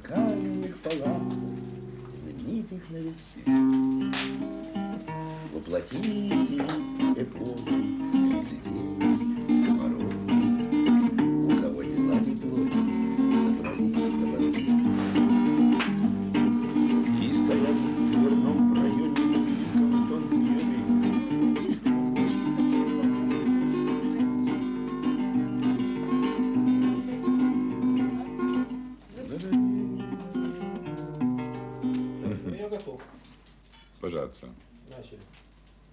каменных палатах, знаменитых на весь свет. Воплотите эпоху 39 комаров. У кого дела неплохо, собрались на воды. И стоят в дверном проеме великом тонкие рыбы. Я готов. Пожалуйста. Начали.